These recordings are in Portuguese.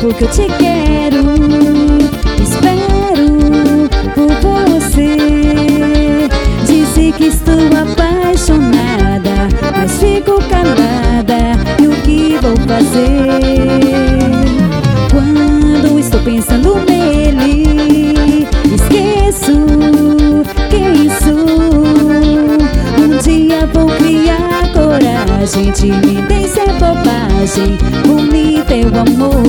que eu te quero. Espero por você. Disse que estou apaixonada, mas fico calada. E o que vou fazer? Quando estou pensando nele, esqueço quem sou. Um dia vou criar coragem de me dizer bobagem por mim, teu amor.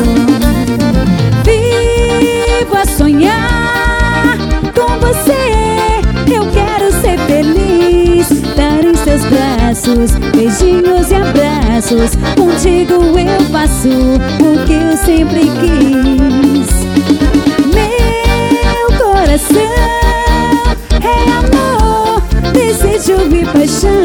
Vivo a sonhar com você. Eu quero ser feliz, estar em seus braços, beijinhos e abraços. Contigo eu faço o que eu sempre quis. Meu coração é amor, desejo e paixão.